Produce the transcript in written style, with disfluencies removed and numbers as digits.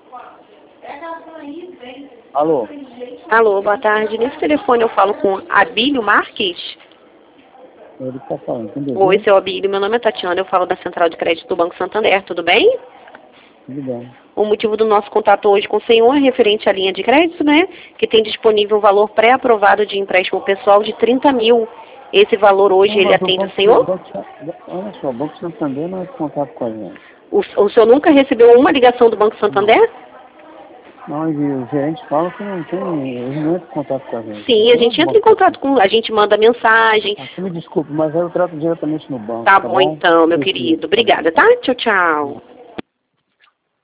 Alô? Alô, boa tarde. Nesse telefone eu falo com Abílio Marques. Ele está falando, entendeu? Oi, seu Abílio. Meu nome é Tatiana, eu falo da Central de Crédito do Banco Santander. Tudo bem? Tudo bem. O motivo do nosso contato hoje com o senhor é referente à linha de crédito, né? Que tem disponível um valor pré-aprovado de empréstimo pessoal de 30 mil. Esse valor hoje Não, ele mas atende o senhor? olha só, o Banco Santander não é contato com a gente. O senhor nunca recebeu uma ligação do Banco Não. Santander? Não, e os gerentes falam que não tem, eles não entram em contato com a gente. Sim, a gente entra em contato com, a gente manda mensagem. Você me desculpe, mas eu trato diretamente no banco, Tá tá bom bom? então, meu Prefiro, querido. tá bom. Obrigada, tá? Tchau, tchau.